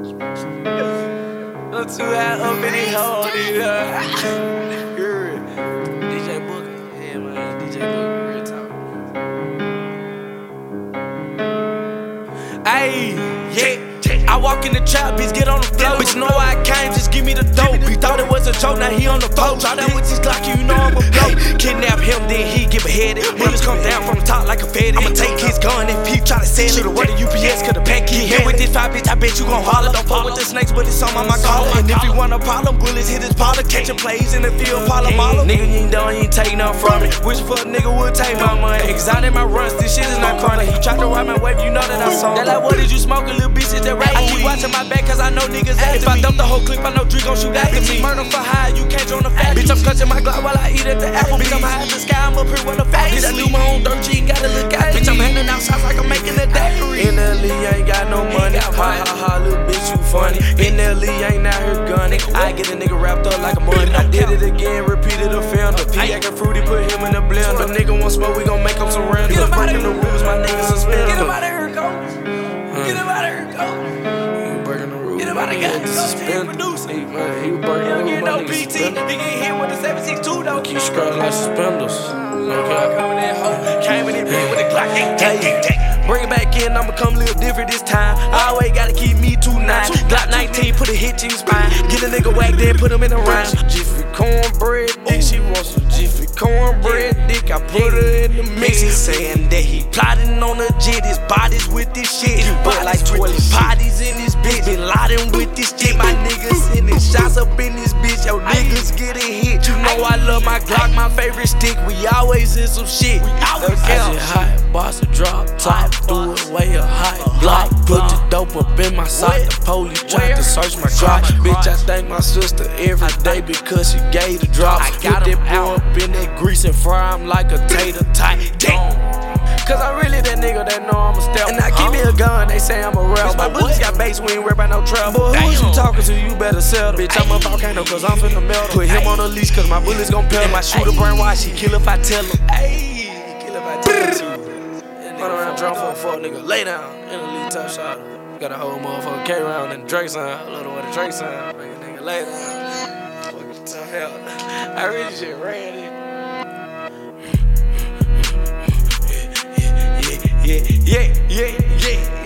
I'm too high up in the hole, nigga. DJ Booker, yeah, man. DJ Booker, real talk. Ayy, yeah. I walk in the trap, bitch, get on the floor. Bitch, know why I came, just give me the dope. He thought it was a joke, now he on the boat. Try that with his Glocky, you know I'm a blow. Kidnap him, then he get beheaded. Bullets come down from the top like a fed. I'ma take his gun and peep, try to sell it. Should've word the UPS, cause the pack get hit with this 5, bitch, I bet you gon' holler. Don't fuck with the snakes, but it's on my collar. And if you want a problem, bullets hit his parlor. Catching plays in the field, Pala Mala. Nigga, you ain't done, you ain't take nothing from me. Wish for a nigga would take my money. Cause out in my runs, this shit is not chronic. You tried to ride my wave, you know that I saw. They like, what did you smoke, a little bitch, is that right? I keep watching my back, cause I know niggas after me. If I dump the whole clip, I know Dre gon' shoot after me. Murder for high, you can't join the fat. Bitch, I'm clutching my Glock while I eat at the apple. Bitch, I'm high in the sky, I'm up here with the fat. Bitch, I do my own dirt, you ain't gotta look at me. Bitch, I'm handing out shots like I'm making a daiquiri. In the league, I ain't got no money. Ha ha ha, little bitch, you funny. In the league, I ain't out here gunning. I get a nigga wrapped up like a money. I did it again, repeated offender. P acting fruity, put him in the blender. Nigga want smoke, we gon' make him some random. Get him out of here, the rules, my niggas suspended. Get him out of here, go. Get him out of here, go. Get him out of here, go. He producing. He was breaking the rules, my niggas suspended. He get hit with the 762 though. Keep scrubbing like suspenders. Came in here with the Glock. Bring it back in, I'ma come live different this time. I always gotta keep me 2-9. Glock 19, put a hit to your spine. Get a nigga whacked, then put him in the rhyme. Jiffy cornbread dick, she wants some Jiffy cornbread dick. I put her in the mix. He saying that he plotting on a jet, his body's with this shit. You put like 20 potties in this bitch. Been loading with this shit. My niggas sending shots up in this bitch. Yo, niggas getting hit. You know I love my Glock, my favorite stick. We always in some shit. I just hot, boss a drop top. Do it way a hot block. Put the dope up in my sock. The police tried to search my car. Bitch, I thank my sister every day because she gave the drop. I got that boy up in that grease and fry him like a tater tot. Cause I'm really that nigga that know I'm a step. And I give me a gun, they say I'm a rebel. My bullets got bass, we ain't worried about no trouble. Boy, who you talking to? You better settle. Bitch, I'm a volcano cause I'm finna melt. Put him on a leash cause my bullets gon' pelt. My shooter brainwash, he kill if I tell him. Ayy, kill if I tell him. Run around drum for a fuck nigga, lay down in the lead top shot. Got a whole motherfucker K round and Drake sound. I love the way the Drake sound. Make a nigga lay down. Fucking tough hell. I really shit ran it. Yeah.